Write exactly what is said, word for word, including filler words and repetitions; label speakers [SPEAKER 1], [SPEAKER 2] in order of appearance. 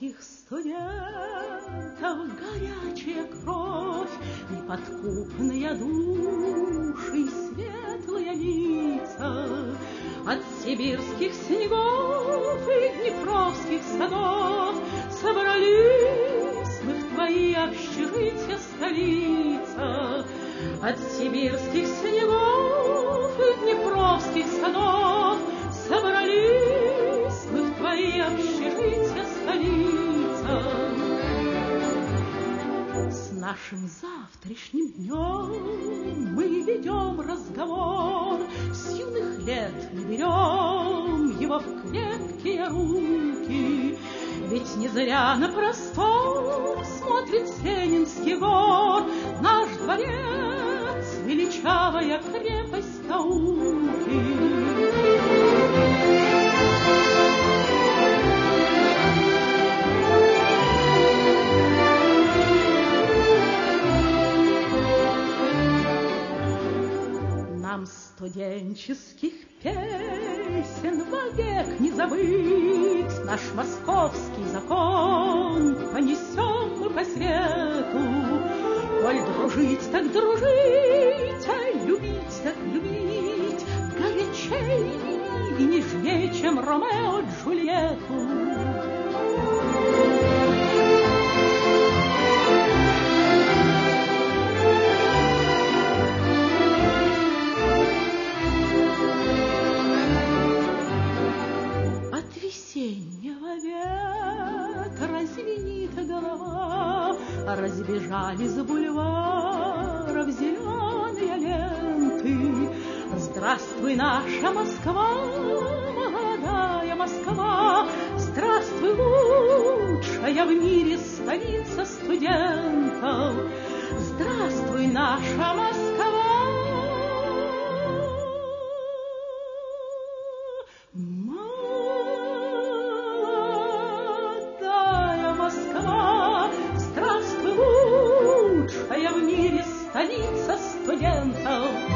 [SPEAKER 1] русских студентов горячая кровь, неподкупные души, светлые лица. От сибирских снегов и днепровских садов собрались мы в твои общежития, столица. От сибирских снегов и днепровских садов собрались мы в твои общежития, столица. С нашим завтрашним днем мы ведем разговор, с юных лет мы берем его в крепкие руки. Ведь не зря на простор смотрит с Ленинских гор наш дворец, величавая крепость науки. Нам студенческих песен вовек не забыть, наш московский закон понесем мы по свету. Коль дружить, так дружить, а любить, так любить, горячей и нежней, чем Ромео и Джульетту. Разбежали за бульваров зеленые ленты. Здравствуй, наша Москва, молодая Москва, здравствуй, лучшая в мире столица студентов. Здравствуй, наша Москва. Столица студентов.